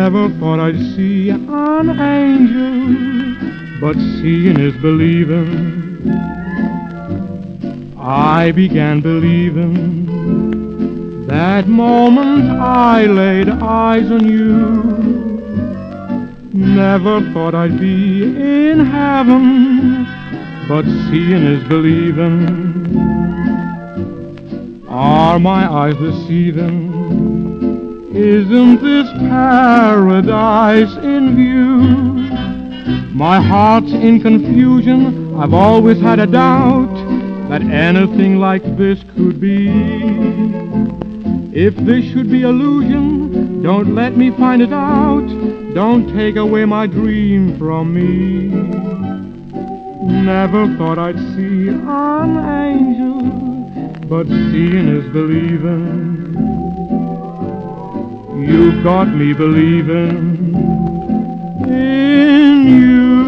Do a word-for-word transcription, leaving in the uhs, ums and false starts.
Never thought I'd see an angel, but seeing is believing. I began believing that moment I laid eyes on you. Never thought I'd be in heaven, but seeing is believing. Are my eyes deceiving? Isn't this paradise in view? My heart's in confusion. I've always had a doubt that anything like this could be. If this should be illusion, don't let me find it out. Don't take away my dream from me. Never thought I'd see an angel, but seeing is believing. You've got me believing in you.